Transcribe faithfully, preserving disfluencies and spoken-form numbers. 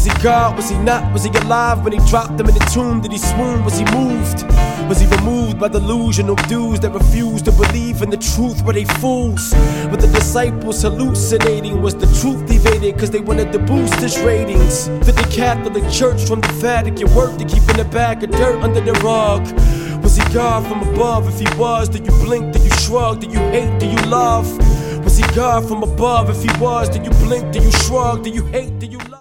Was he God? Was he not? Was he alive when he dropped them in the tomb? Did he swoon? Was he moved? Was he removed by the delusional dudes that refused to believe in the truth? Were they fools? Were the disciples hallucinating? Was the truth evaded cause they wanted to boost his ratings? Did the Catholic Church from the Vatican work to keeping a bag of dirt under the rug? Was he God from above? If he was, did you blink? Did you shrug? Did you hate? Did you love? Was he God from above? If he was, did you blink? Did you shrug? Did you hate? Did you